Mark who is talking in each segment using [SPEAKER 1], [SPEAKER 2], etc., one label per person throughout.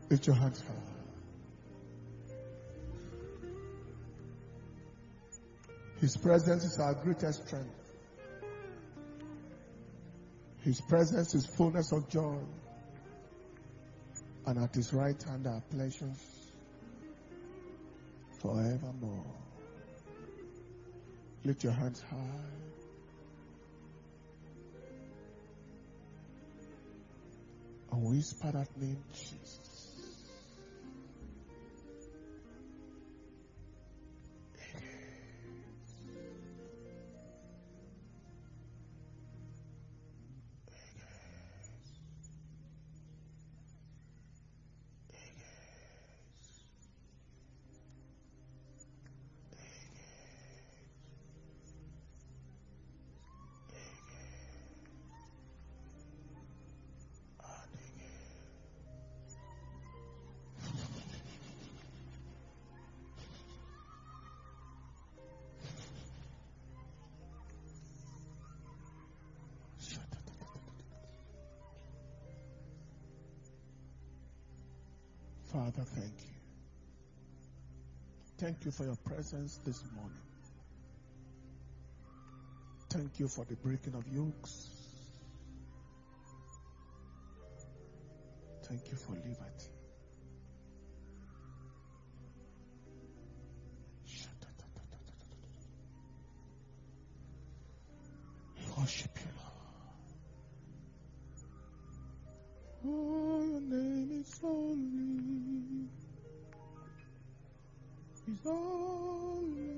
[SPEAKER 1] Lift your hands high. His presence is our greatest strength. His presence is fullness of joy. And at his right hand are pleasures forevermore. Lift your hands high. And whisper that name, Jesus. Father, thank you. Thank you for your presence this morning. Thank you for the breaking of yokes. Thank you for liberty. We worship you, Lord. Oh, your name is holy. He's holy,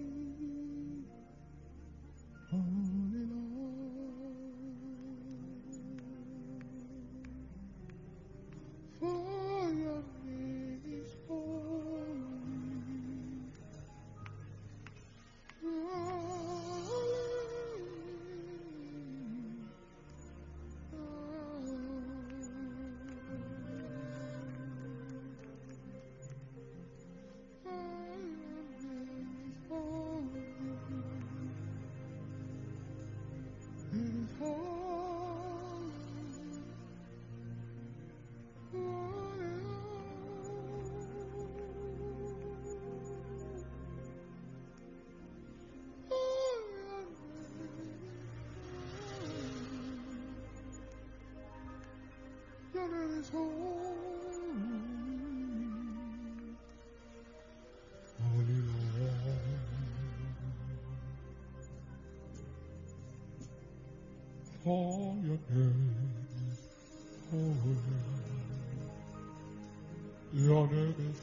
[SPEAKER 1] holy Lord. For your name is
[SPEAKER 2] For your name is holy. Your name is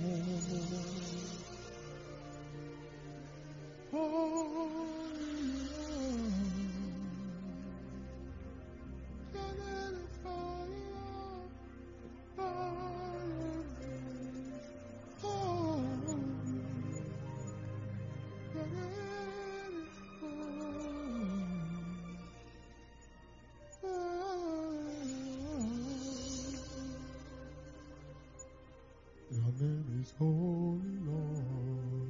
[SPEAKER 2] holy, Lord.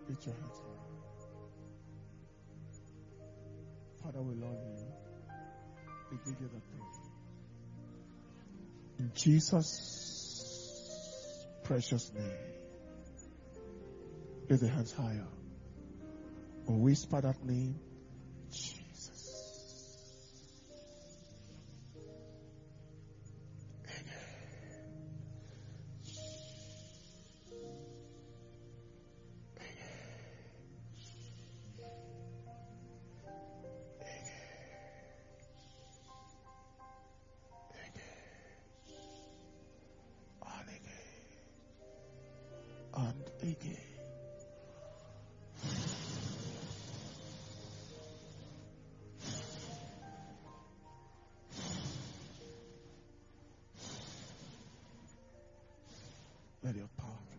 [SPEAKER 1] Lift your hands. Father, we love you. We give you the praise. In Jesus' precious name. Lift the hands higher. Or whisper that name. Jesus. And again. Let your power flow.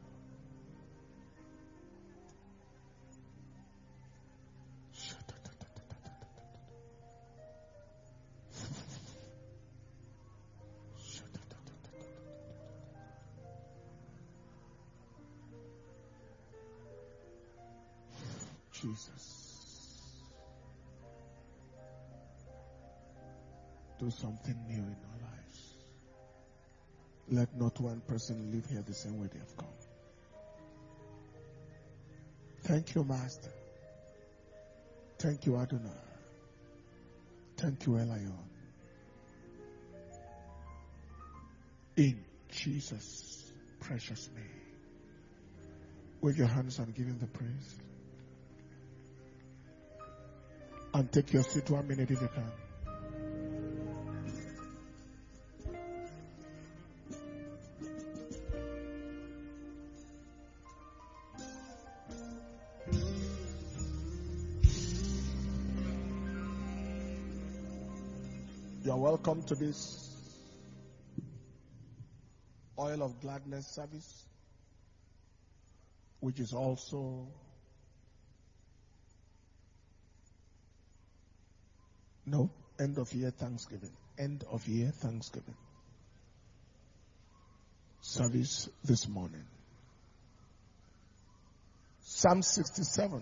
[SPEAKER 1] Jesus, do something new in our lives. Let not one person live here the same way they have come. Thank you, Master. Thank you, Adonai. Thank you, Elion. In Jesus' precious name. Wave your hands and give him the praise. And take your seat 1 minute if you can. You are welcome to this Oil of Gladness service, which is also end of year Thanksgiving. End of year Thanksgiving service this morning. Psalm 67.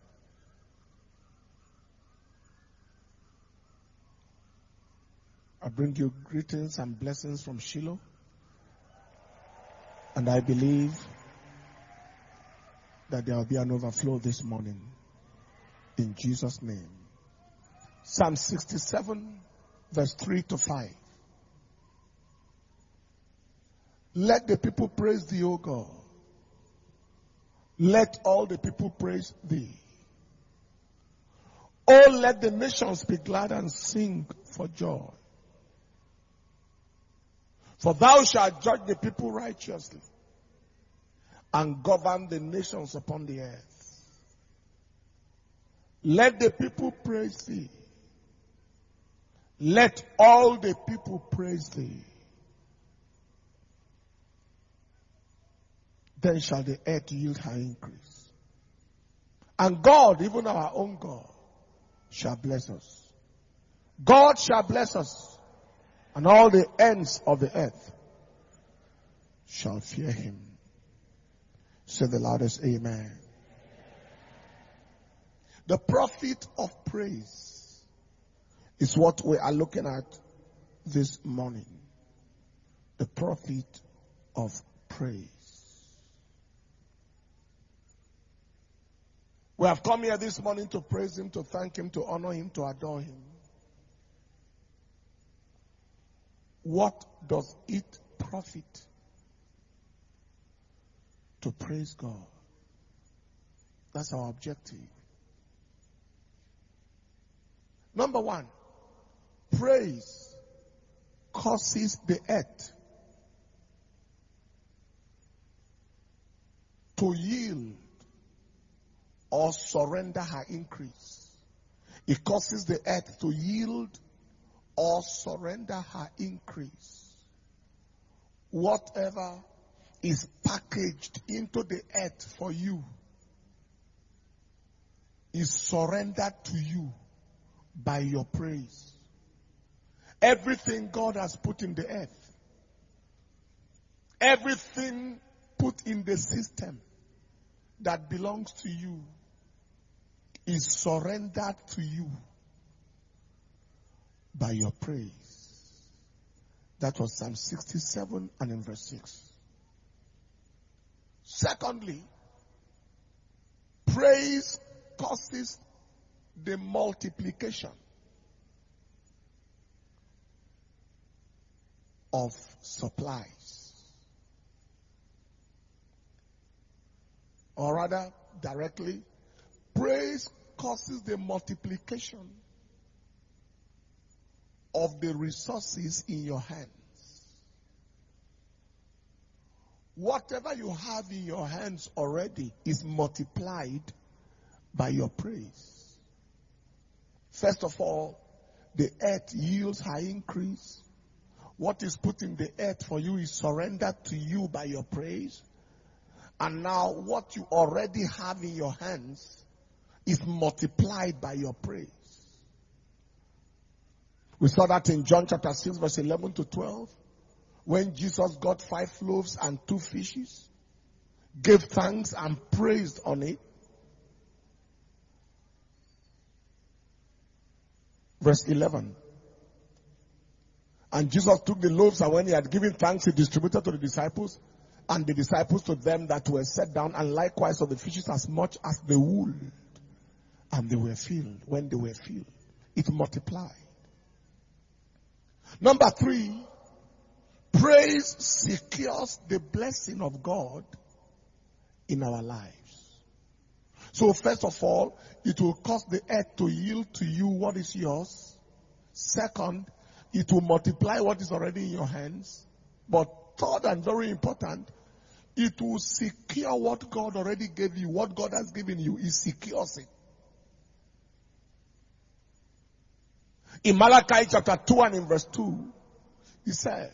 [SPEAKER 1] I bring you greetings and blessings from Shiloh. And I believe that there will be an overflow this morning. In Jesus' name. Psalm 67, verse 3 to 5. Let the people praise thee, O God. Let all the people praise thee. Oh, let the nations be glad and sing for joy. For thou shalt judge the people righteously and govern the nations upon the earth. Let the people praise thee. Let all the people praise thee. Then shall the earth yield her increase. And God, even our own God, shall bless us. God shall bless us. And all the ends of the earth shall fear him. Say the loudest amen. The profit of praise is what we are looking at this morning. The profit of praise. We have come here this morning to praise him, to thank him, to honor him, to adore him. What does it profit to praise God? That's our objective. Number one, praise causes the earth to yield or surrender her increase. It causes the earth to yield or surrender her increase. Whatever is packaged into the earth for you is surrendered to you by your praise. Everything God has put in the earth, everything put in the system, that belongs to you is surrendered to you by your praise. That was Psalm 67 and in verse 6. Secondly, praise causes the multiplication of supplies. Or rather, directly, praise causes the multiplication of the resources in your hands. Whatever you have in your hands already is multiplied by your praise. First of all, the earth yields high increase. What is put in the earth for you is surrendered to you by your praise. And now what you already have in your hands is multiplied by your praise. We saw that in John chapter 6 verse 11 to 12. When Jesus got 5 loaves and 2 fishes, gave thanks and praised on it. Verse 11. And Jesus took the loaves, and when he had given thanks, he distributed to the disciples, and the disciples to them that were set down, and likewise of the fishes as much as they would. And they were filled. When they were filled, it multiplied. Number 3, praise secures the blessing of God in our lives. So first of all, it will cause the earth to yield to you what is yours. Second, it will multiply what is already in your hands. But third and very important, it will secure what God already gave you. What God has given you, it secures it. In Malachi chapter 2 and in verse 2, he said,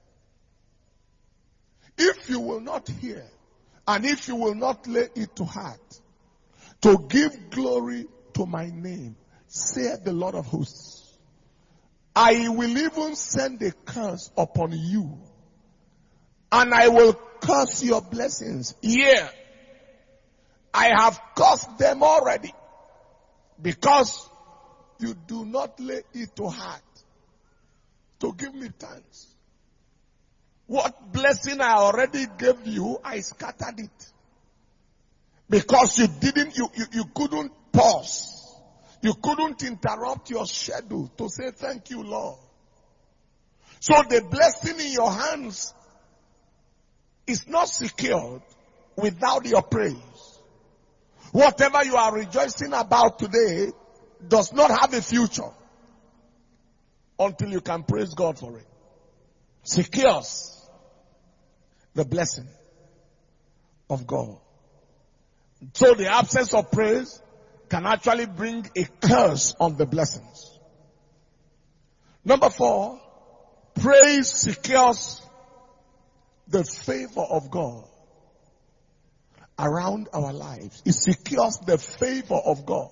[SPEAKER 1] if you will not hear, and if you will not lay it to heart, to give glory to my name, saith the Lord of hosts, I will even send a curse upon you, and I will curse your blessings. Yea, I have cursed them already, because you do not lay it to heart to give me thanks. What blessing I already gave you, I scattered it. Because you couldn't pause. You couldn't interrupt your schedule to say thank you, Lord. So the blessing in your hands is not secured without your praise. Whatever you are rejoicing about today does not have a future until you can praise God for it. Secures the blessing of God. So the absence of praise can actually bring a curse on the blessings. Number 4, praise secures the favor of God around our lives. It secures the favor of God.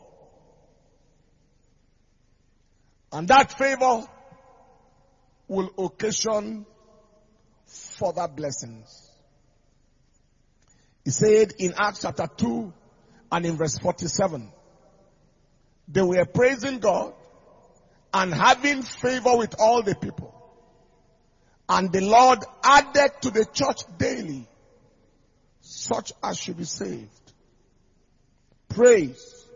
[SPEAKER 1] And that favor will occasion further blessings. He said in Acts chapter 2 and in verse 47, they were praising God and having favor with all the people. And the Lord added to the church daily such as should be saved. Praise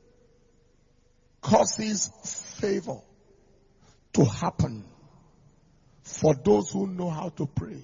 [SPEAKER 1] causes favor to happen for those who know how to praise.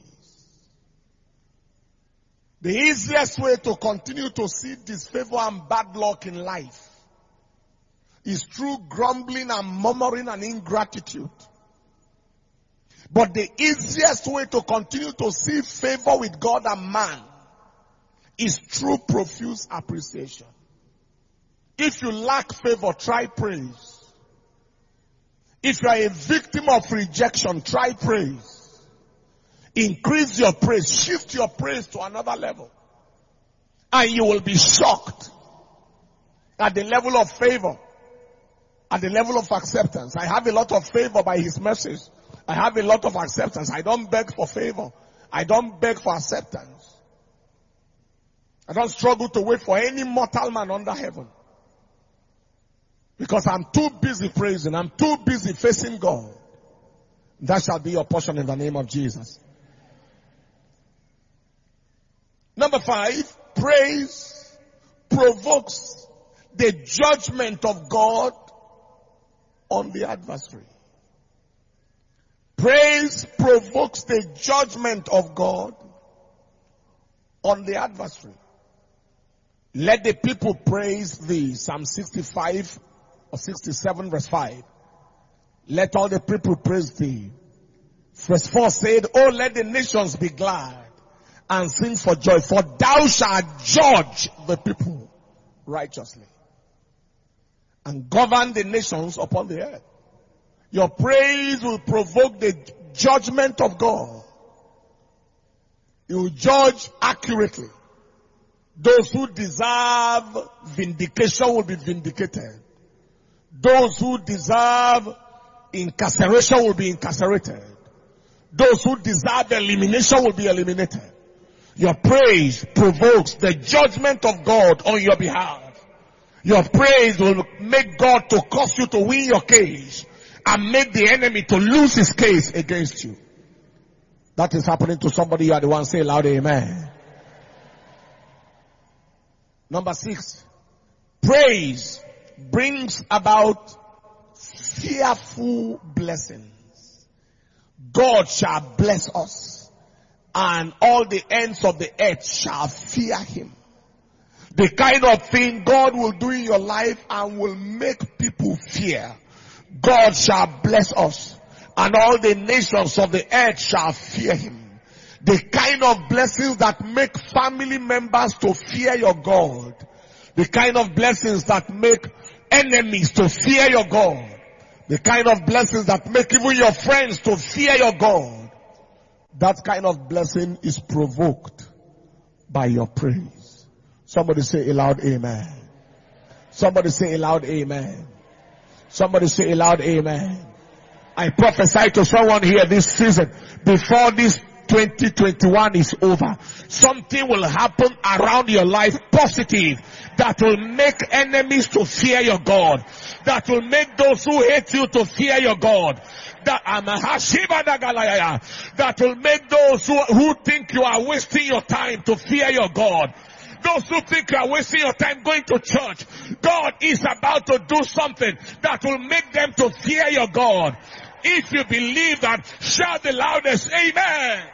[SPEAKER 1] The easiest way to continue to see disfavor and bad luck in life is through grumbling and murmuring and ingratitude. But the easiest way to continue to see favor with God and man is through profuse appreciation. If you lack favor, try praise. If you are a victim of rejection, try praise. Increase your praise. Shift your praise to another level. And you will be shocked at the level of favor, at the level of acceptance. I have a lot of favor by His mercies. I have a lot of acceptance. I don't beg for favor. I don't beg for acceptance. I don't struggle to wait for any mortal man under heaven. Because I'm too busy praising. I'm too busy facing God. That shall be your portion in the name of Jesus. Number 5, praise provokes the judgment of God on the adversary. Praise provokes the judgment of God on the adversary. Let the people praise thee. Psalm 65 or 67 verse 5. Let all the people praise thee. Verse 4 said, oh, let the nations be glad and sing for joy, for thou shalt judge the people righteously and govern the nations upon the earth. Your praise will provoke the judgment of God. You will judge accurately. Those who deserve vindication will be vindicated. Those who deserve incarceration will be incarcerated. Those who deserve elimination will be eliminated. Your praise provokes the judgment of God on your behalf. Your praise will make God to cause you to win your case and make the enemy to lose his case against you. That is happening to somebody. You are the one. Say loud amen. Number 6, praise brings about fearful blessings. God shall bless us, and all the ends of the earth shall fear him. The kind of thing God will do in your life and will make people fear. God shall bless us, and all the nations of the earth shall fear him. The kind of blessings that make family members to fear your God. The kind of blessings that make enemies to fear your God. The kind of blessings that make even your friends to fear your God. That kind of blessing is provoked by your praise. Somebody say a loud amen. Somebody say a loud amen. Somebody say a loud amen. I prophesy to someone here this season, before this 2021 is over, something will happen around your life positive that will make enemies to fear your God, that will make those who hate you to fear your God, that will make those who think you are wasting your time to fear your God. Those who think you are wasting your time going to church, God is about to do something that will make them to fear your God. If you believe that, shout the loudest, amen.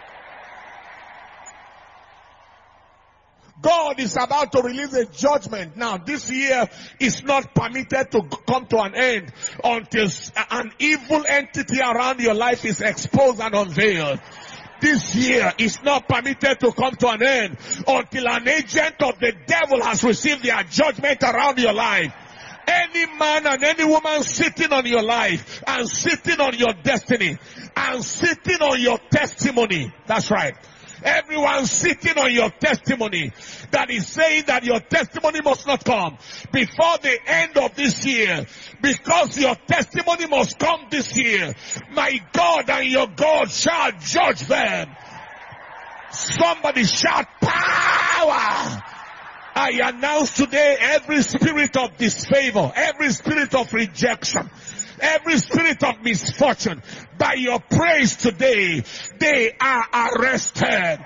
[SPEAKER 1] God is about to release a judgment. Now, this year is not permitted to come to an end until an evil entity around your life is exposed and unveiled. This year is not permitted to come to an end until an agent of the devil has received their judgment around your life. Any man and any woman sitting on your life and sitting on your destiny and sitting on your testimony. That's right. Everyone sitting on your testimony that is saying that your testimony must not come before the end of this year, because your testimony must come this year. My God and your God shall judge them. Somebody shout power. I announce today every spirit of disfavor, every spirit of rejection, every spirit of misfortune, by your praise today, they are arrested.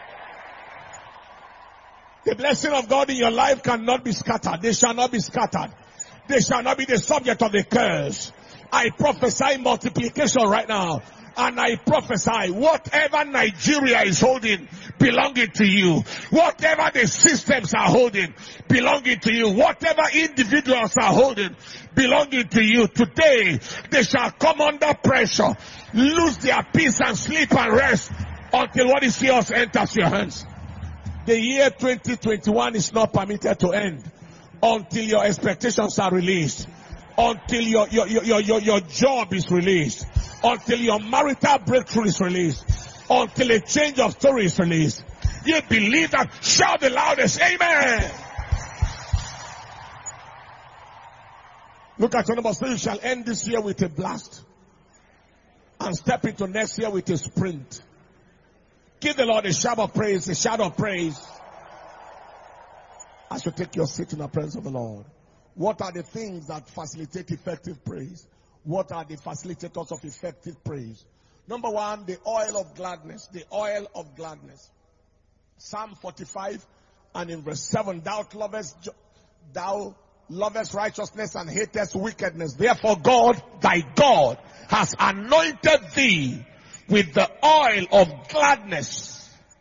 [SPEAKER 1] The blessing of God in your life cannot be scattered. They shall not be scattered. They shall not be the subject of the curse. I prophesy multiplication right now. And I prophesy, whatever Nigeria is holding, belonging to you. Whatever the systems are holding, belonging to you. Whatever individuals are holding, belonging to you. Today, they shall come under pressure, lose their peace and sleep and rest until what is yours enters your hands. The year 2021 is not permitted to end until your expectations are released, until your job is released, until your marital breakthrough is released, until a change of story is released. You believe that? Shout the loudest, amen. Look at your number. Say, you shall end this year with a blast and step into next year with a sprint. Give the Lord a shout of praise, a shout of praise. As you take your seat in the presence of the Lord, what are the things that facilitate effective praise? What are the facilitators of effective praise? Number one, the oil of gladness. The oil of gladness. Psalm 45 and in verse 7, thou lovest righteousness and hatest wickedness. Therefore God, thy God, has anointed thee with the oil of gladness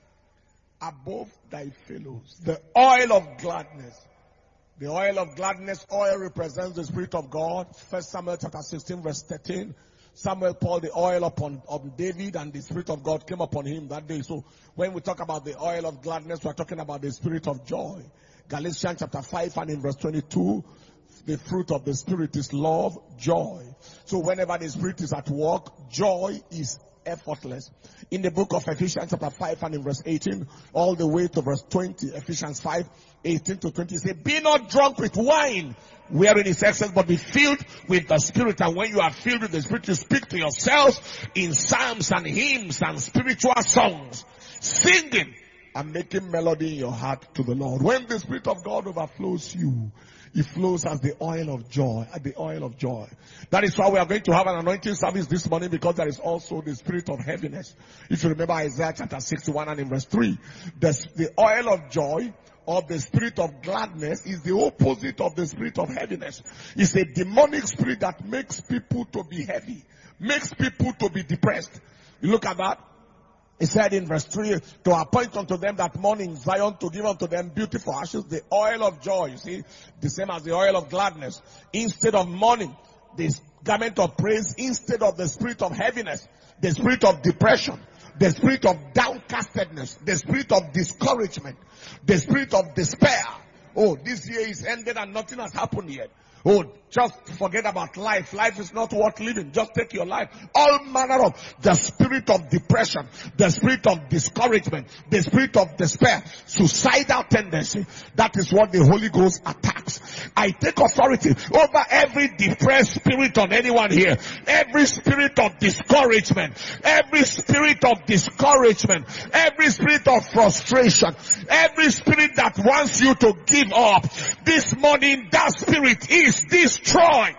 [SPEAKER 1] above thy fellows. The oil of gladness. The oil of gladness, oil represents the Spirit of God. 1 Samuel chapter 16 verse 13. Samuel poured the oil upon David and the Spirit of God came upon him that day. So when we talk about the oil of gladness, we're talking about the Spirit of joy. Galatians chapter 5 and in verse 22, the fruit of the Spirit is love, joy. So whenever the Spirit is at work, joy is effortless. In the book of Ephesians chapter 5 and in verse 18, all the way to verse 20, Ephesians 5, 18 to 20, say, be not drunk with wine, wherein is excess, but be filled with the Spirit. And when you are filled with the Spirit, you speak to yourselves in psalms and hymns and spiritual songs, singing and making melody in your heart to the Lord. When the Spirit of God overflows you, it flows as the oil of joy, the oil of joy. That is why we are going to have an anointing service this morning, because there is also the spirit of heaviness. If you remember Isaiah chapter 61 and in verse 3, the oil of joy or the spirit of gladness is the opposite of the spirit of heaviness. It's a demonic spirit that makes people to be heavy, makes people to be depressed. You look at that. He said in verse 3, to appoint unto them that morning Zion, to give unto them beautiful ashes, the oil of joy. You see, the same as the oil of gladness. Instead of mourning, this garment of praise. Instead of the spirit of heaviness, the spirit of depression, the spirit of downcastedness, the spirit of discouragement, the spirit of despair. Oh, this year is ended and nothing has happened yet. Oh, just forget about life. Life is not worth living. Just take your life. All manner of the spirit of depression, the spirit of discouragement, the spirit of despair, suicidal tendency. That is what the Holy Ghost attacks. I take authority over every depressed spirit on anyone here. Every spirit of discouragement, every spirit of discouragement, every spirit of frustration, every spirit that wants you to give up. This morning, that spirit is destroyed.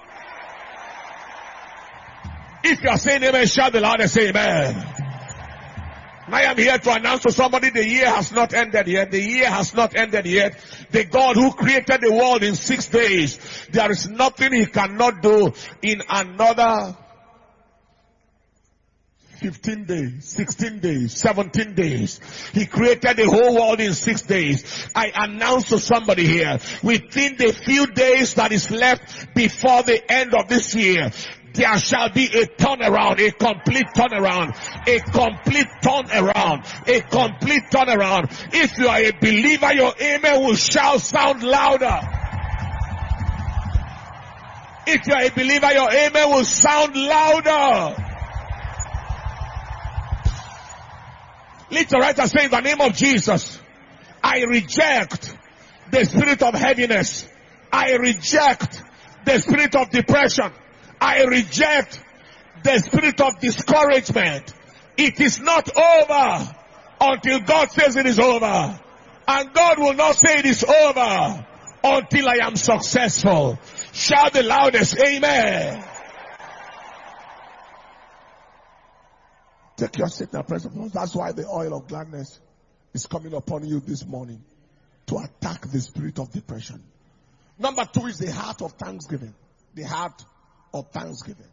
[SPEAKER 1] If you are saying amen, shout the loudest, say amen. I am here to announce to somebody the year has not ended yet. The year has not ended yet. The God who created the world in 6 days, there is nothing he cannot do in another 15 days, 16 days, 17 days. He created the whole world in 6 days. I announce to somebody here, within the few days that is left before the end of this year, there shall be a turnaround, a complete turnaround, a complete turnaround, a complete turnaround. If you are a believer, your amen will sound louder. If you are a believer, your amen will sound louder. Lift your right and say, in the name of Jesus, I reject the spirit of heaviness. I reject the spirit of depression. I reject the spirit of discouragement. It is not over until God says it is over. And God will not say it is over until I am successful. Shout the loudest, amen. Take your seat in the presence of the Lord. That's why the oil of gladness is coming upon you this morning, to attack the spirit of depression. Number 2 is the heart of thanksgiving. The heart of thanksgiving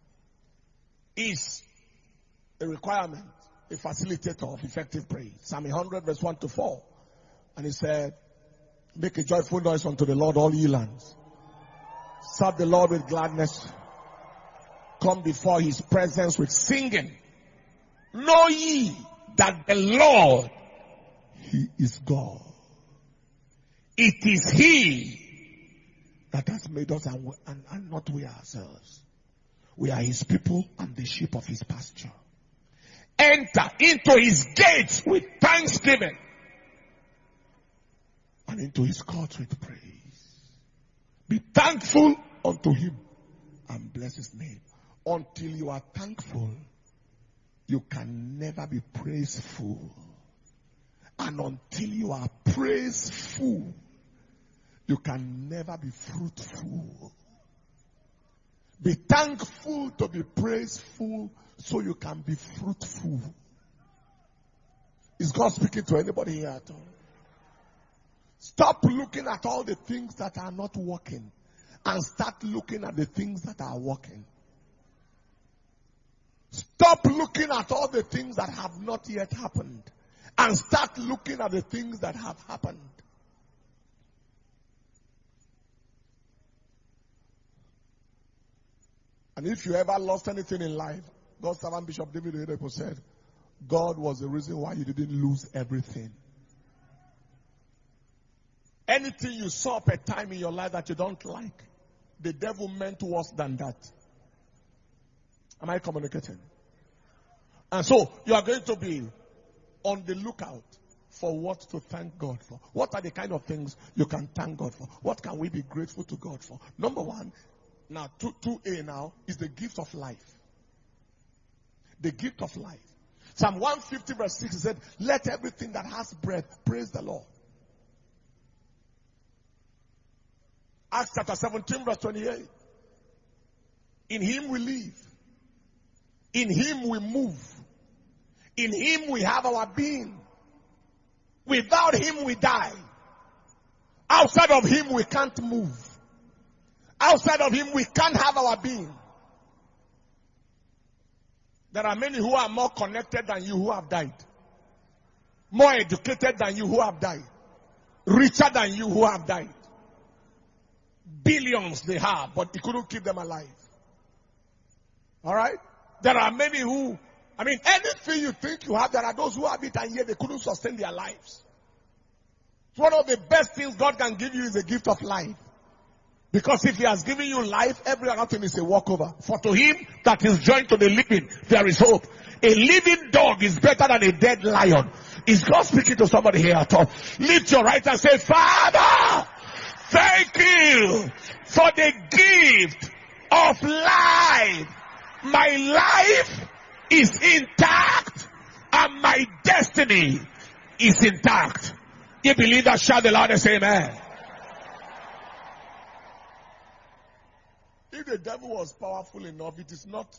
[SPEAKER 1] is a requirement, a facilitator of effective praise. Psalm 100 verse 1 to 4. And he said, make a joyful noise unto the Lord, all ye lands. Serve the Lord with gladness. Come before his presence with singing. Know ye that the Lord, he is God. It is he that has made us and not we ourselves. We are his people and the sheep of his pasture. Enter into his gates with thanksgiving and into his courts with praise. Be thankful unto him and bless his name. Until you are thankful, you can never be praiseful. And until you are praiseful, you can never be fruitful. Be thankful to be praiseful so you can be fruitful. Is God speaking to anybody here at all? Stop looking at all the things that are not working and start looking at the things that are working. Stop looking at all the things that have not yet happened and start looking at the things that have happened. And if you ever lost anything in life, God's servant Bishop David Oyedepo said, God was the reason why you didn't lose everything. Anything you saw at a time in your life that you don't like, the devil meant worse than that. Am I communicating? And so, you are going to be on the lookout for what to thank God for. What are the kind of things you can thank God for? What can we be grateful to God for? Number one, now 2A now, is the gift of life. The gift of life. Psalm 150 verse 6 said, let everything that has breath praise the Lord. Acts chapter 17 verse 28. In him we live. In him we move. In him we have our being. Without him we die. Outside of him we can't move. Outside of him we can't have our being. There are many who are more connected than you who have died. More educated than you who have died. Richer than you who have died. Billions they have, but he couldn't keep them alive. Alright? There are many who, anything you think you have, there are those who have it and yet they couldn't sustain their lives. One of the best things God can give you is the gift of life. Because if he has given you life, every other thing is a walkover. For to him that is joined to the living, there is hope. A living dog is better than a dead lion. Is God speaking to somebody here at all? Lift your right and say, Father, thank you for the gift of life. My life is intact and my destiny is intact. You believe that? Shout the loudest amen. If the devil was powerful enough, it is not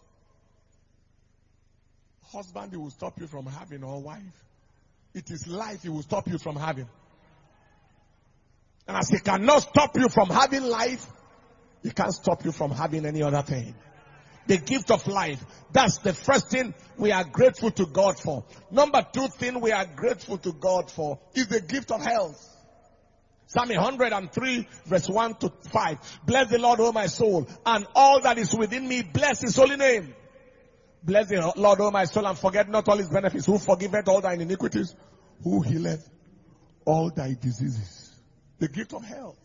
[SPEAKER 1] husband he will stop you from having or wife. It is life he will stop you from having. And as he cannot stop you from having life, he can't stop you from having any other thing. The gift of life. That's the first thing we are grateful to God for. Number two thing we are grateful to God for is the gift of health. Psalm 103 verse 1 to 5. Bless the Lord, O my soul, and all that is within me, bless his holy name. Bless the Lord, O my soul, and forget not all his benefits. Who forgiveth all thine iniquities? Who healeth all thy diseases? The gift of health.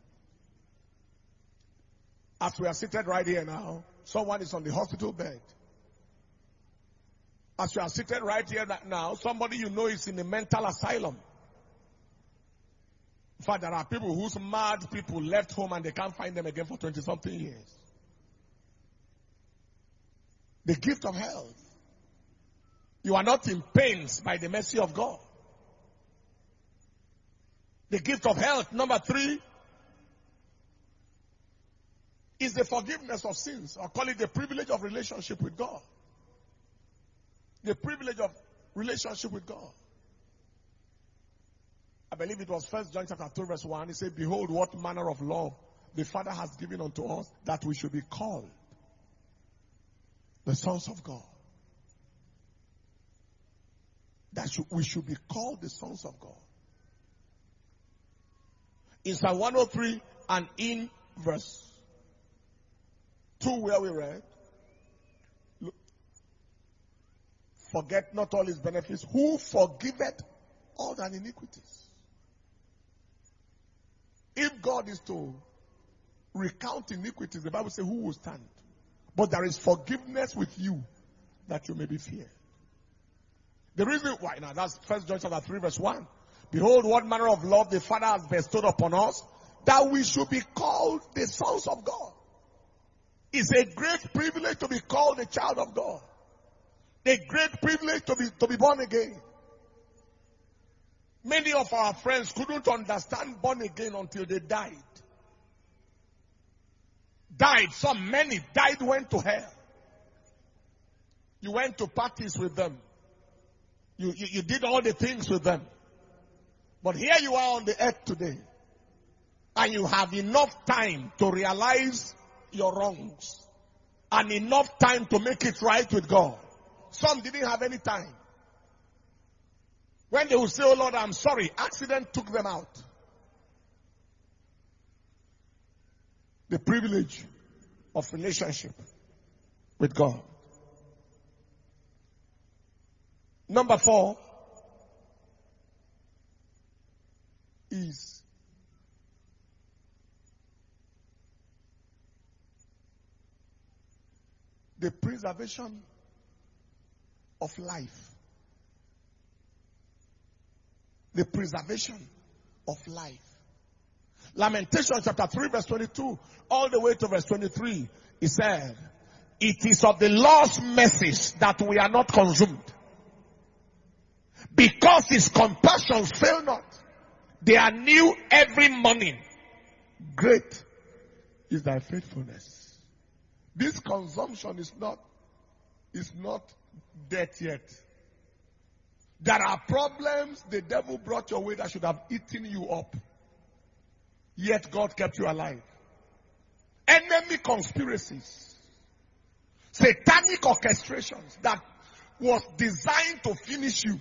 [SPEAKER 1] As we are seated right here now, someone is on the hospital bed. As you are seated right here now, somebody you know is in a mental asylum. In fact, there are people whose mad people left home and they can't find them again for 20-something years. The gift of health. You are not in pains by the mercy of God. The gift of health. Number three is the forgiveness of sins, or call it the privilege of relationship with God. The privilege of relationship with God. I believe it was 1 John chapter 2 verse 1. He said, behold, what manner of love the Father has given unto us, that we should be called the sons of God. We should be called the sons of God. In Psalm 103 and in verse 2 where we read, look, forget not all his benefits, who forgiveth all thine iniquities. If God is to recount iniquities, the Bible says, who will stand? But there is forgiveness with you, that you may be feared. The reason why, now that's 1 John chapter 3 verse 1. Behold, what manner of love the Father has bestowed upon us, that we should be called the sons of God. It's a great privilege to be called a child of God. A great privilege to be born again. Many of our friends couldn't understand born again until they died. Many died, went to hell. You went to parties with them. You did all the things with them. But here you are on the earth today. And you have enough time to realize your wrongs. And enough time to make it right with God. Some didn't have any time. When they will say, oh Lord, I'm sorry, accident took them out. The privilege of relationship with God. Number 4 is the preservation of life. The preservation of life. Lamentation chapter 3 verse 22 all the way to verse 23. He said, it is of the Lord's mercies that we are not consumed. Because his compassions fail not. They are new every morning. Great is thy faithfulness. This consumption is not death yet. There are problems the devil brought your way that should have eaten you up. Yet God kept you alive. Enemy conspiracies. Satanic orchestrations that was designed to finish you.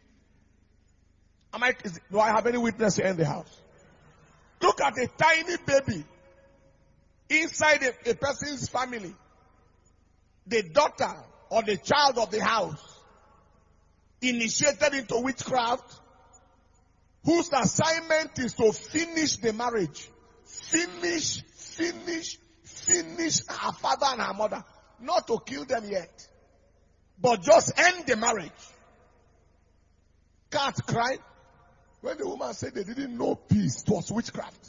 [SPEAKER 1] Do I have any witness here in the house? Look at a tiny baby inside a person's family. The daughter or the child of the house initiated into witchcraft, whose assignment is to finish the marriage. Finish her father and her mother. Not to kill them yet, but just end the marriage. Cat cried. When the woman said they didn't know peace, it was witchcraft.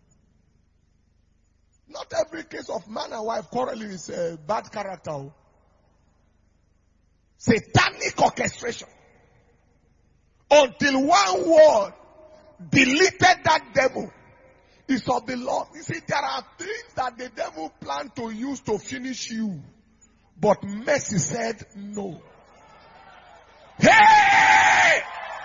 [SPEAKER 1] Not every case of man and wife quarreling is a bad character. Satanic orchestration. Until one word deleted that devil is of the Lord. You see, there are things that the devil planned to use to finish you. But mercy said no. Hey!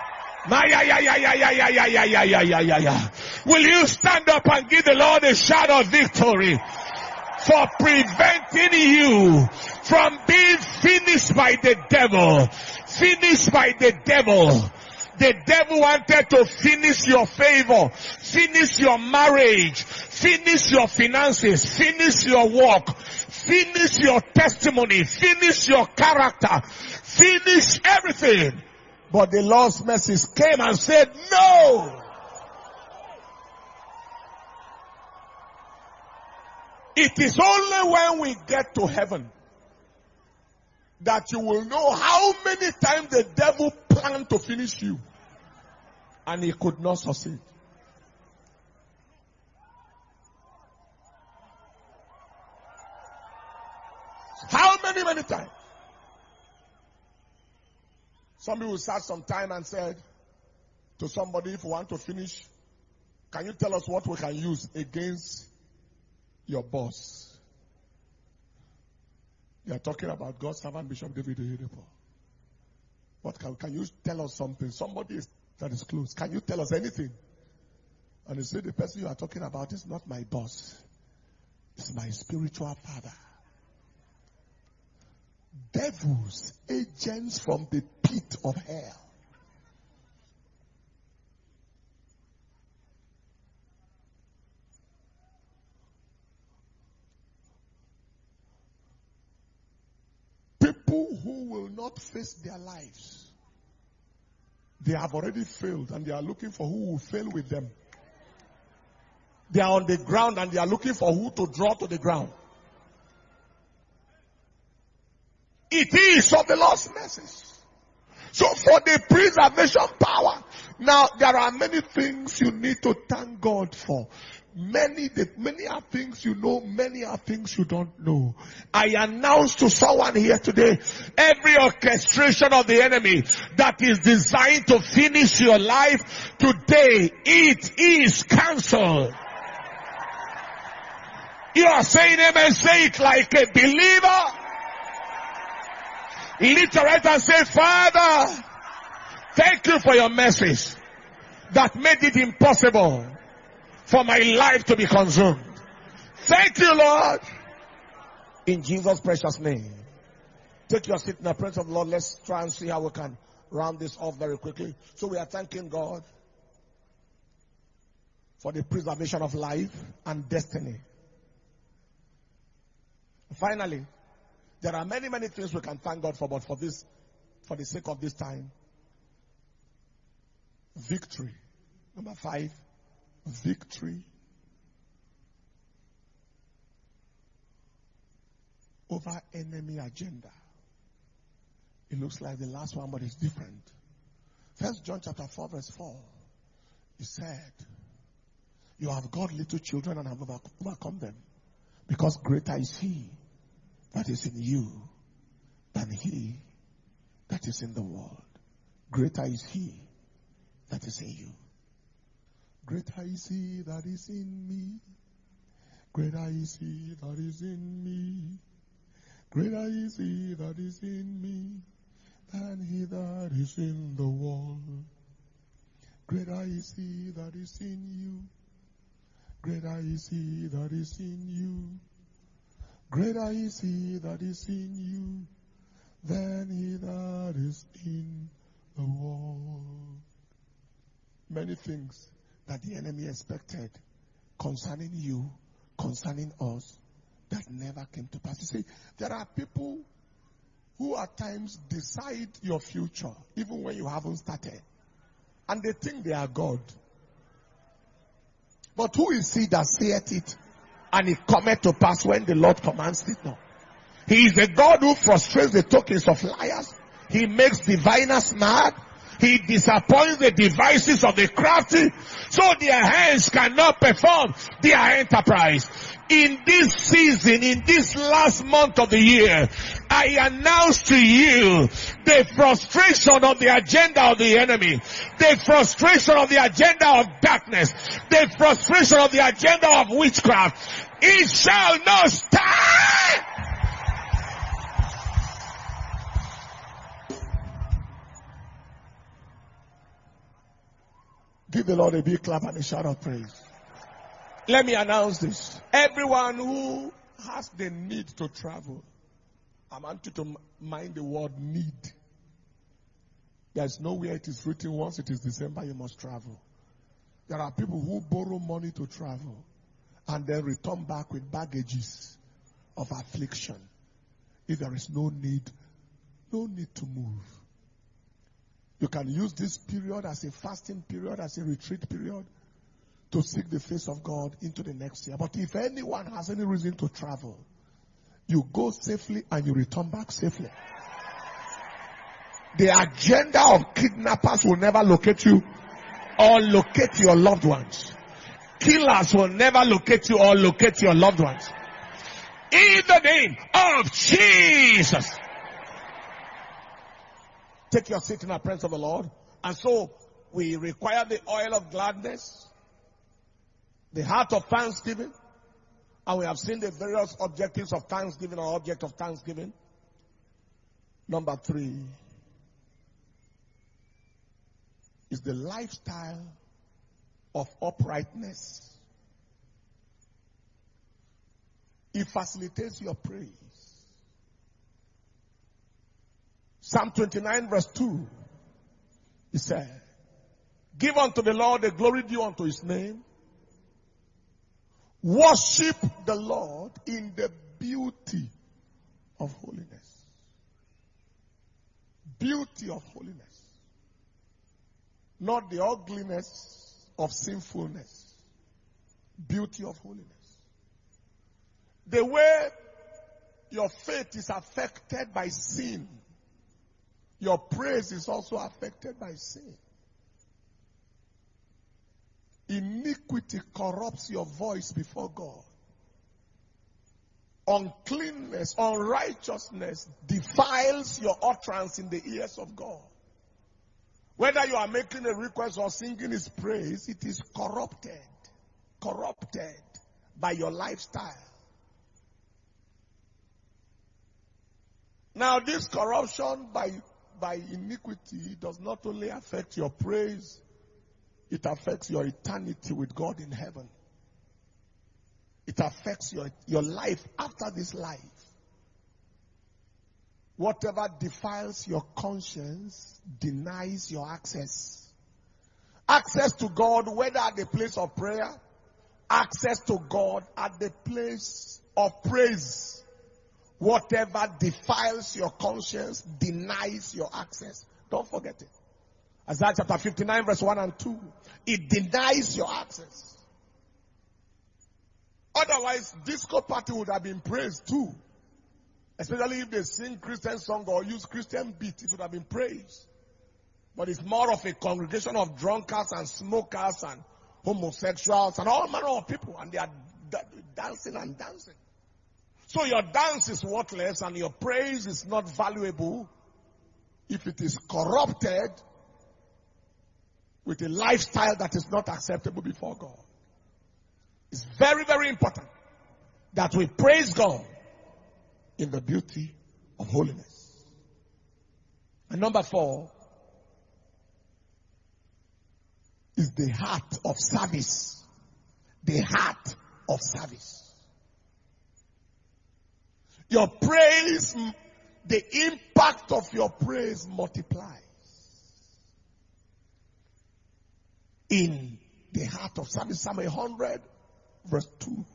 [SPEAKER 1] Will you stand up and give the Lord a shout of victory for preventing you from being finished by the devil? Finished by the devil. The devil wanted to finish your favor, finish your marriage, finish your finances, finish your work, finish your testimony, finish your character, finish everything. But the Lord's mercies came and said, no. It is only when we get to heaven that you will know how many times the devil planned to finish you and he could not succeed. How many times? Some people sat some time and said to somebody, if we want to finish, can you tell us what we can use against your boss? They are talking about God's servant Bishop David Oyedepo. What can you tell us something? Somebody that is close. Can you tell us anything? And they say the person you are talking about is not my boss. It's my spiritual father. Devils, agents from the pit of hell. People who will not face their lives. They have already failed and they are looking for who will fail with them. They are on the ground and they are looking for who to draw to the ground. It is of the Lord's mercies. So for the preservation power, Now, there are many things you need to thank God for. Many are things you know, many are things you don't know. I announce to someone here today, every orchestration of the enemy that is designed to finish your life today, it is cancelled. You are saying amen, say it like a believer. Lift your right and say, Father, thank you for your message that made it impossible for my life to be consumed. Thank you, Lord. In Jesus' precious name. Take your seat in the presence of the Lord. Let's try and see how we can round this off very quickly. So we are thanking God for the preservation of life and destiny. Finally, there are many, many things we can thank God for, but for the sake of this time, victory. Number 5, victory over enemy agenda. It looks like the last one, but it's different. 1 John chapter 4 verse 4. He said, you have got little children and have overcome them, because greater is he that is in you than he that is in the world. Greater is he that is in you. Greater is he that is in me. Greater is he that is in me. Greater is he that is in me than he that is in the world. Greater is he that is in you. Greater is he that is in you. Greater is he that is in you than he that is in the world. Many things that the enemy expected concerning you, concerning us, that never came to pass. You see, there are people who at times decide your future, even when you haven't started. And they think they are God. But who is he that saith it, and it cometh to pass when the Lord commands it? No. He is the God who frustrates the tokens of liars. He makes diviners mad. He disappoints the devices of the crafty, so their hands cannot perform their enterprise. In this season, in this last month of the year, I announce to you the frustration of the agenda of the enemy, the frustration of the agenda of darkness, the frustration of the agenda of witchcraft. It shall not stand. Give the Lord a big clap and a shout of praise. Let me announce this. Everyone who has the need to travel, I want you to mind the word need. There's nowhere it is written once it is December you must travel. There are people who borrow money to travel and then return back with baggages of affliction. If there is no need to move. You can use this period as a fasting period, as a retreat period, to seek the face of God into the next year. But if anyone has any reason to travel, you go safely and you return back safely. The agenda of kidnappers will never locate you or locate your loved ones. Killers will never locate you or locate your loved ones. In the name of Jesus. Take your seat in the presence of the Lord. And so we require the oil of gladness, the heart of thanksgiving, and we have seen the various objectives of thanksgiving or object of thanksgiving. Number 3 is the lifestyle of uprightness. It facilitates your praise. Psalm 29 verse 2, he said, give unto the Lord the glory due unto his name. Worship the Lord in the beauty of holiness. Beauty of holiness. Not the ugliness of sinfulness. Beauty of holiness. The way your faith is affected by sin, your praise is also affected by sin. iniquity corrupts your voice before God. Uncleanness, unrighteousness defiles your utterance in the ears of God. Whether you are making a request or singing His praise, it is corrupted by your lifestyle. Now, this corruption by iniquity does not only affect your praise, it affects your eternity with God in heaven. It affects your life after this life. Whatever defiles your conscience denies your access. Access to God, whether at the place of prayer, access to God at the place of praise. Whatever defiles your conscience denies your access. Don't forget it. Isaiah chapter 59 verse 1 and 2. It denies your access. Otherwise, disco party would have been praised too. Especially if they sing Christian song or use Christian beat, it would have been praised. But it's more of a congregation of drunkards and smokers and homosexuals and all manner of people, and they are dancing and dancing. So your dance is worthless and your praise is not valuable if it is corrupted with a lifestyle that is not acceptable before God. It's very, very important that we praise God in the beauty of holiness. And number 4 is the heart of service. The heart of service. Your praise, the impact of your praise multiplies in the heart of service. Psalm 100 verse 2.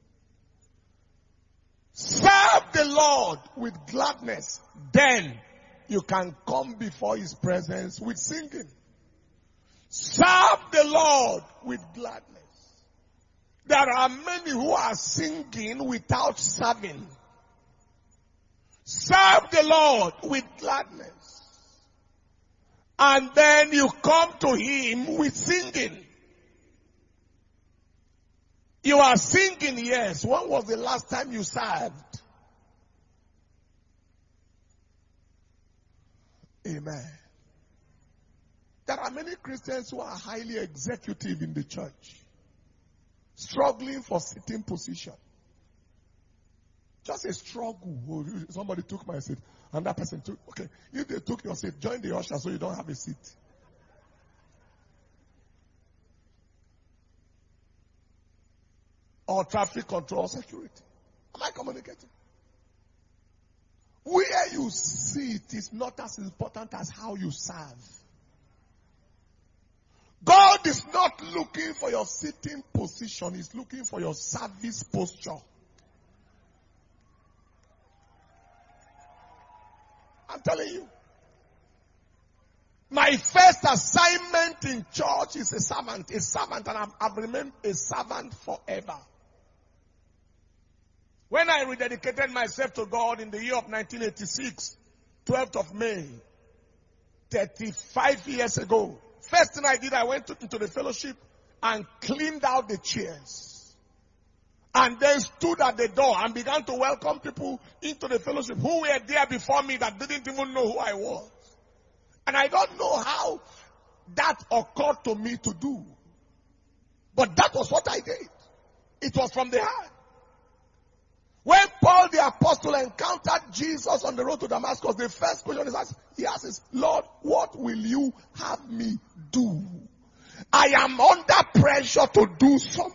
[SPEAKER 1] Serve the Lord with gladness, then you can come before His presence with singing. Serve the Lord with gladness. There are many who are singing without serving. Serve the Lord with gladness. And then you come to Him with singing. You are singing, yes. When was the last time you served? Amen. There are many Christians who are highly executive in the church, struggling for sitting position. Just a struggle. Somebody took my seat, and that person took. Okay, if they took your seat, join the usher so you don't have a seat. Or traffic control security. Am I communicating? Where you sit is not as important as how you serve. God is not looking for your sitting position. He's looking for your service posture. I'm telling you. My first assignment in church is a servant, and I've remained a servant forever. When I rededicated myself to God in the year of 1986, 12th of May, 35 years ago, first thing I did, I went into the fellowship and cleaned out the chairs. And then stood at the door and began to welcome people into the fellowship who were there before me that didn't even know who I was. And I don't know how that occurred to me to do. But that was what I did. It was from the heart. When Paul the apostle encountered Jesus on the road to Damascus, the first question he asks is, Lord, what will you have me do? I am under pressure to do something.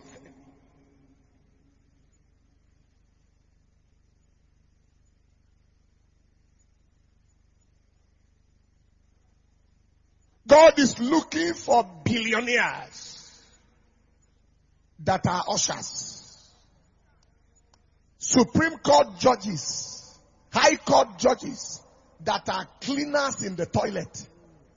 [SPEAKER 1] God is looking for billionaires that are ushers. Supreme Court judges, High Court judges that are cleaners in the toilet.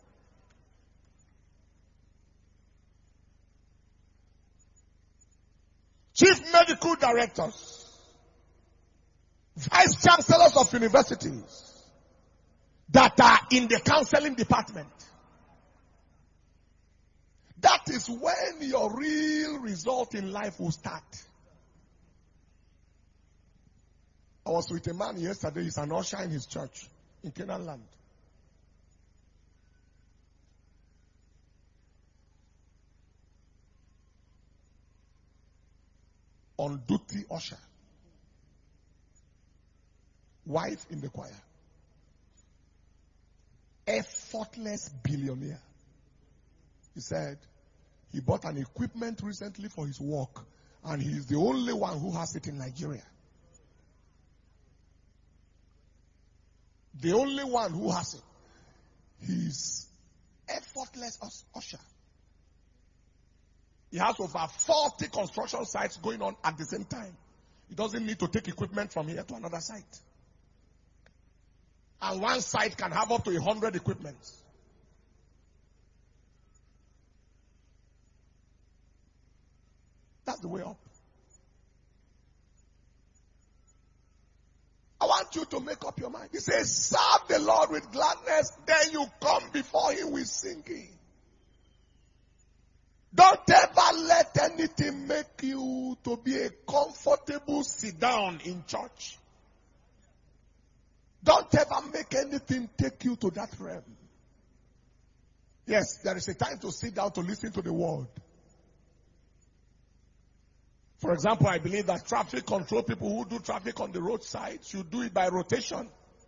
[SPEAKER 1] Chief medical directors, vice chancellors of universities that are in the counseling department. That that is when your real result in life will start. I was with a man yesterday, he's an usher in his church in Canaan land. On duty usher. Wife in the choir. Effortless billionaire. He said he bought an equipment recently for his work, and he is the only one who has it in Nigeria. The only one who has it. He's effortless usher. He has over 40 construction sites going on at the same time. He doesn't need to take equipment from here to another site. And one site can have up to 100 equipments. That's the way up. I want you to make up your mind. He says, serve the Lord with gladness, then you come before him with singing. Don't ever let anything make you to be a comfortable sit down in church. Don't ever make anything take you to that realm. Yes, there is a time to sit down to listen to the word. For example, I believe that traffic control people who do traffic on the roadside should do it by rotation.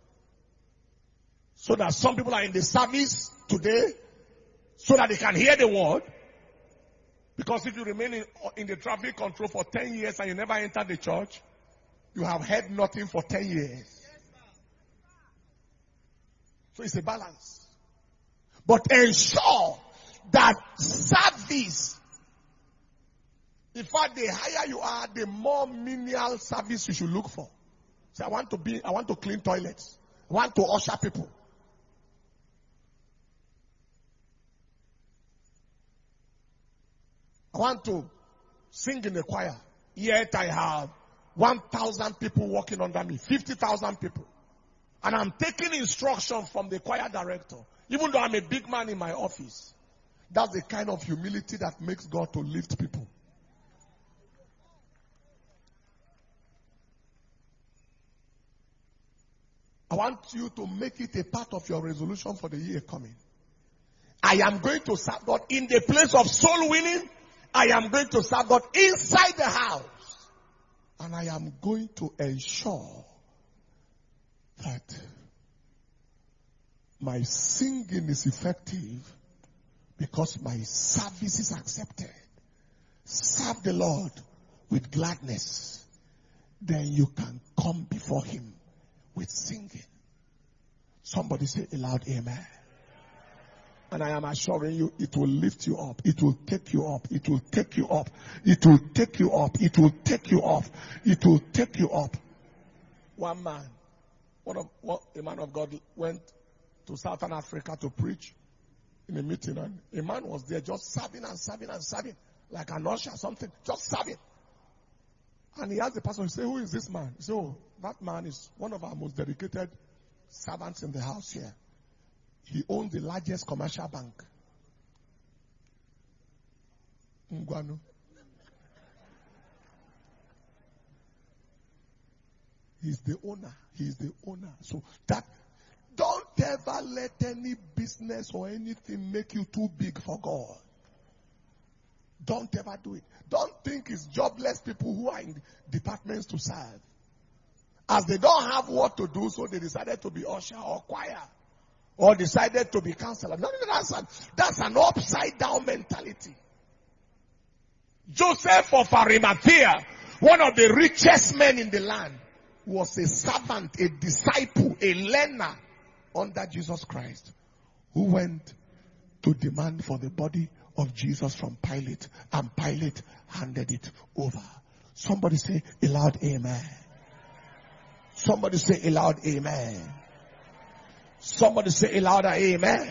[SPEAKER 1] So that some people are in the service today so that they can hear the word. Because if you remain in the traffic control for 10 years and you never enter the church, you have heard nothing for 10 years. So it's a balance. But ensure that service, in fact, the higher you are, the more menial service you should look for. So I want to clean toilets. I want to usher people. I want to sing in the choir. Yet I have 1,000 people working under me, 50,000 people. And I'm taking instruction from the choir director, even though I'm a big man in my office. That's the kind of humility that makes God to lift people. I want you to make it a part of your resolution for the year coming. I am going to serve God in the place of soul winning. I am going to serve God inside the house. And I am going to ensure that my singing is effective because my service is accepted. Serve the Lord with gladness. Then you can come before him with singing. Somebody say aloud, amen. And I am assuring you, it will lift you up. It will take you up. It will take you up. It will take you up. It will take you up. It will take you up. One man, a man of God went to Southern Africa to preach in a meeting, and a man was there just serving and serving and serving, like an usher or something, just serving. And he asked the pastor, he said, who is this man? He said, oh, that man is one of our most dedicated servants in the house here. He owns the largest commercial bank. Ngwanu. He's the owner. He's the owner. So that, don't ever let any business or anything make you too big for God. Don't ever do it. Don't think it's jobless people who are in departments to serve. As they don't have what to do, so they decided to be usher or choir. Or decided to be counselor. No, that's an upside down mentality. Joseph of Arimathea, one of the richest men in the land, was a servant, a disciple, a learner under Jesus Christ, who went to demand for the body of Jesus from Pilate, and Pilate handed it over. Somebody say aloud, amen. Somebody say aloud, amen. Somebody say louder, amen.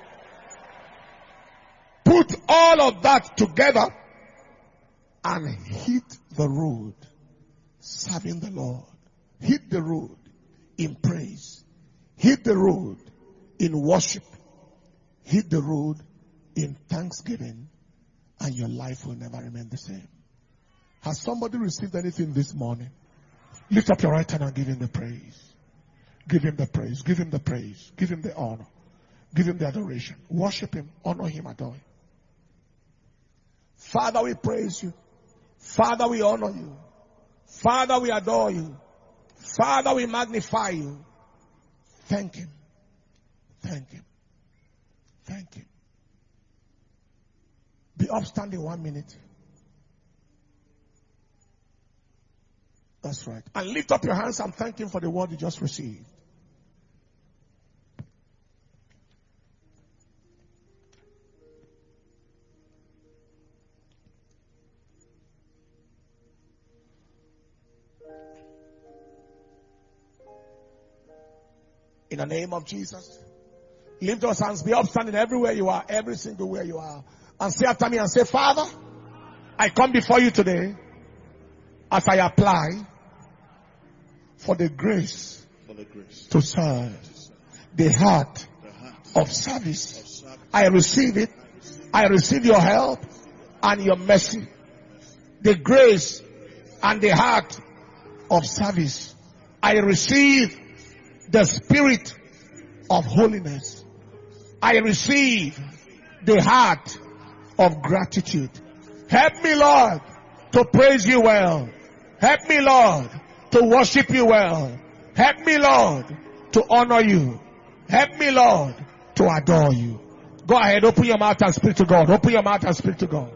[SPEAKER 1] Put all of that together and hit the road serving the Lord. Hit the road in praise. Hit the road in worship. Hit the road in thanksgiving. and your life will never remain the same. Has somebody received anything this morning? Lift up your right hand and give him the praise. Give him the praise. Give him the praise. Give him the honor. Give him the adoration. Worship him. Honor him. Adore him. Father, we praise you. Father, we honor you. Father, we adore you. Father, we magnify you. Thank him. Thank him. Thank him. Be upstanding 1 minute. That's right. And lift up your hands and thank him for the word you just received. In the name of Jesus, lift those hands, be upstanding everywhere you are, every single where you are. And say after me and say, Father, I come before you today as I apply for the grace to serve, the heart of service. I receive it. I receive your help and your mercy. The grace and the heart of service. I receive the spirit of holiness. I receive the heart of gratitude. Help me, Lord, to praise you well. Help me, Lord, to worship you well. Help me, Lord, to honor you. Help me, Lord, to adore you. Go ahead, open your mouth and speak to God. Open your mouth and speak to God.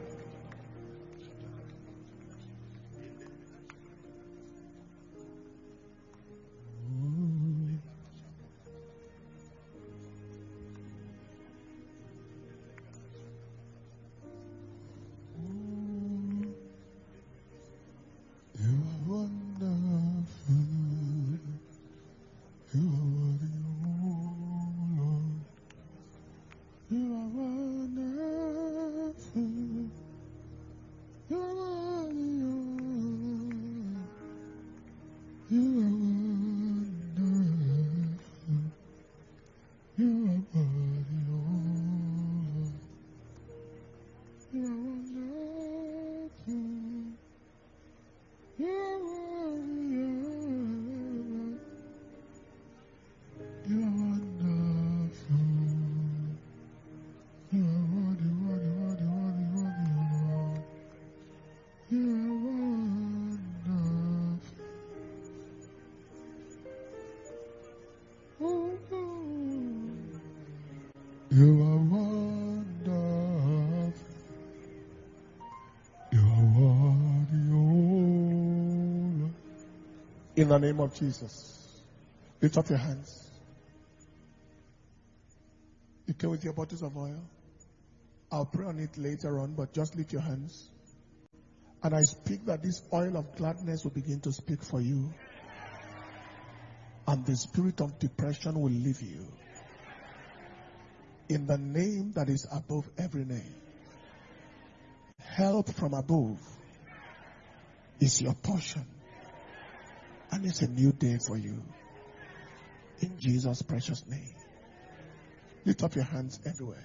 [SPEAKER 1] In the name of Jesus, lift up your hands. You came with your bottles of oil. I'll pray on it later on, but just lift your hands. And I speak that this oil of gladness will begin to speak for you. And the spirit of depression will leave you. In the name that is above every name. Help from above is your portion. And it's a new day for you. In Jesus' precious name. Lift up your hands everywhere.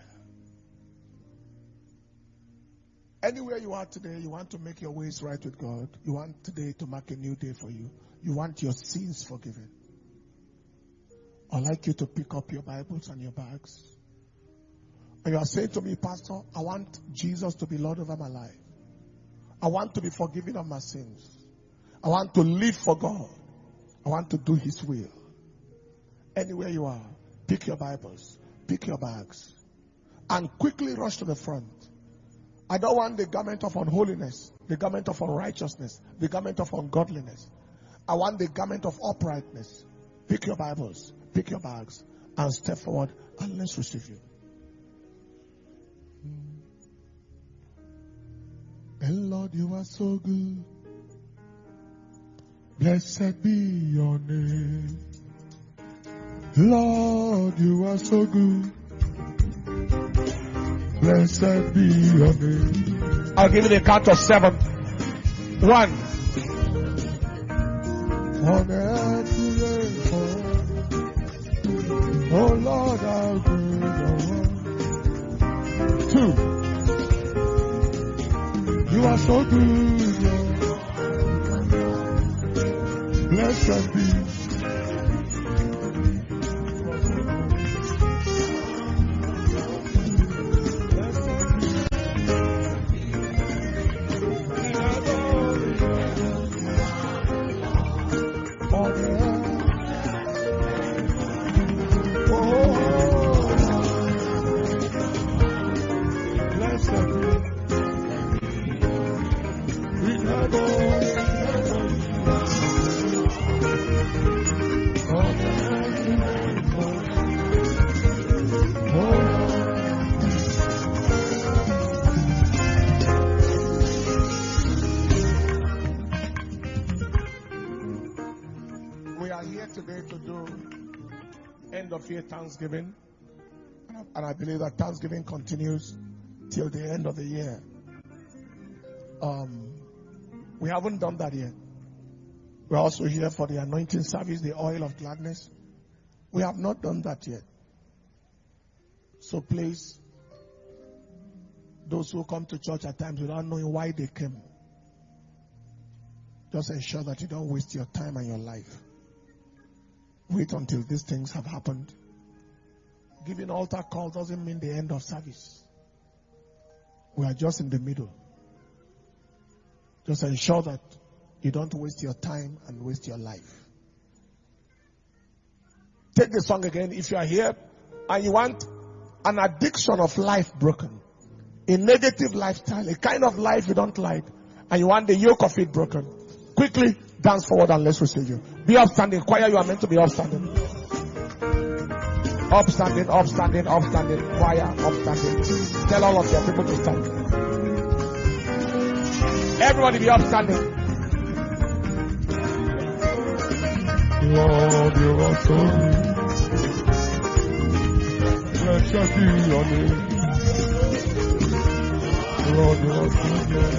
[SPEAKER 1] Anywhere you are today, you want to make your ways right with God. You want today to mark a new day for you. You want your sins forgiven. I'd like you to pick up your Bibles and your bags. And you are saying to me, Pastor, I want Jesus to be Lord over my life. I want to be forgiven of my sins. I want to live for God. I want to do His will. Anywhere you are, pick your Bibles, pick your bags, and quickly rush to the front. I don't want the garment of unholiness, the garment of unrighteousness, the garment of ungodliness. I want the garment of uprightness. Pick your Bibles, pick your bags, and step forward, and let's receive you. And Lord, you are so good. Blessed be your name. Lord, you are so good. Blessed be your name. I'll give you the count of 7. 1. On earth you reign. Oh Lord, how great thou art. 2.
[SPEAKER 2] You are so good, Lord. Blessed be.
[SPEAKER 1] Thanksgiving, and I believe that Thanksgiving continues till the end of the year. We haven't done that yet. We're also here for the anointing service, the oil of gladness. We have not done that yet. So please, those who come to church at times without knowing why they came, just ensure that you don't waste your time and your life. Wait until these things have happened. Giving altar call doesn't mean the end of service. We are just in the middle. Just ensure that you don't waste your time and waste your life. Take the song again. If you are here and you want an addiction of life broken, a negative lifestyle, a kind of life you don't like, and you want the yoke of it broken, quickly dance forward and let's receive you. Be upstanding. Choir, you are meant to be upstanding. Upstanding, upstanding, upstanding. Choir, upstanding. Tell all of your people to stand. Everybody be upstanding.
[SPEAKER 2] Lord, you are so good. Blessed be your name. Lord, you are so good.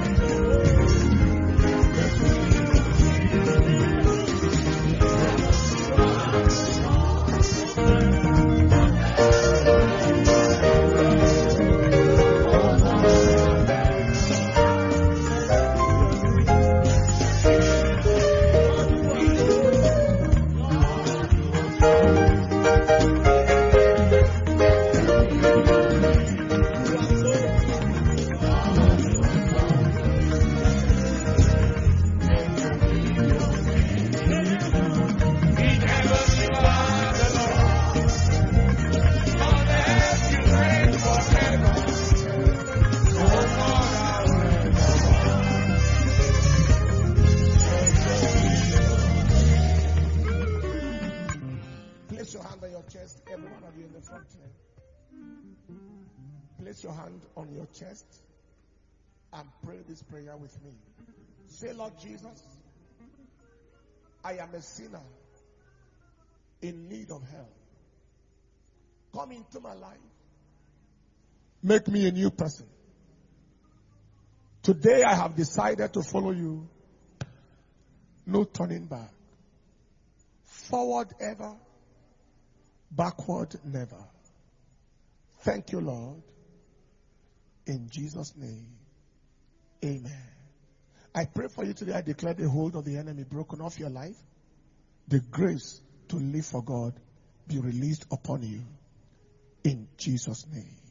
[SPEAKER 1] Place your hand on your chest and pray this prayer with me. Say, Lord Jesus, I am a sinner in need of help. Come into my life. Make me a new person. Today I have decided to follow you. No turning back. Forward ever, backward never. Thank you, Lord. In Jesus' name, amen. I pray for you today. I declare the hold of the enemy broken off your life. The grace to live for God be released upon you. In Jesus' name.